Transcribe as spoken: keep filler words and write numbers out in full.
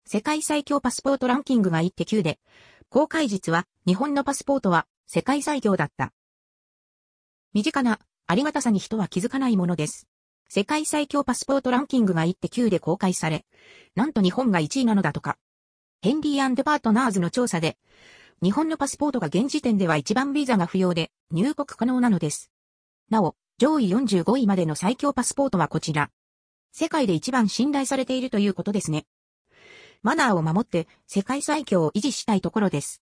世界最強パスポートランキングが いってんきゅう で、公開日は日本のパスポートは世界最強だった。身近なありがたさに人は気づかないものです。世界最強パスポートランキングが いってんきゅう で公開され、なんと日本がいちいなのだとか。ヘンリー&パートナーズの調査で、日本のパスポートが現時点では一番ビザが不要で入国可能なのです。なお、上位よんじゅうごいまでの最強パスポートはこちら。世界で一番信頼されているということですね。マナーを守って世界最強を維持したいところです。